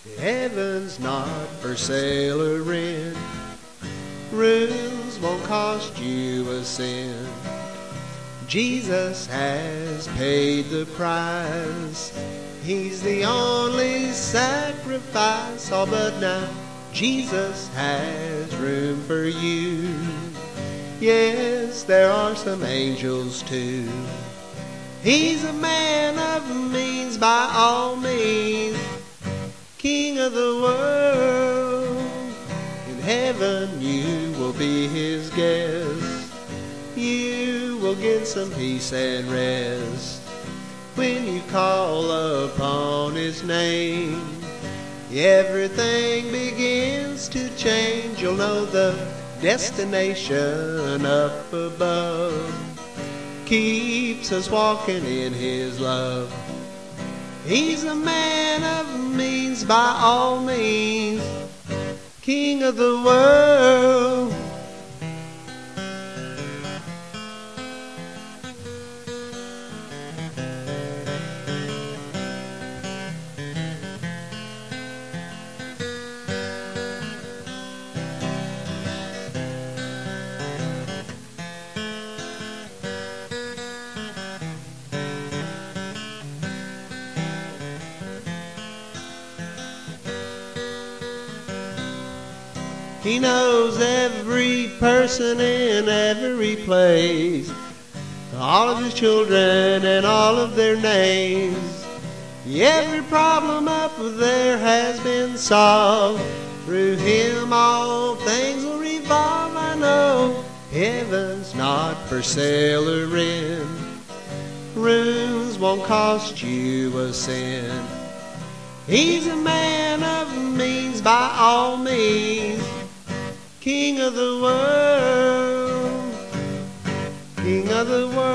Heaven's not for sale or rent. Rooms won't cost you a cent. Jesus has paid the price. He's the only sacrifice. Oh, but now Jesus has room for you. Yes, there are some angels too. He's a man of means by all means, King of the world. In heaven you will be his guest. You will get some peace and rest when you call upon his name. Everything begins to change. You'll know the destination up above keeps us walking in his love. He's a man of means by all means, King of the world. He knows every person in every place, all of his children and all of their names. Every problem up there has been solved. Through him all things will revolve. I know heaven's not for sale or rent. Rooms won't cost you a cent. He's a man of means by all means, King of the world, King of the world.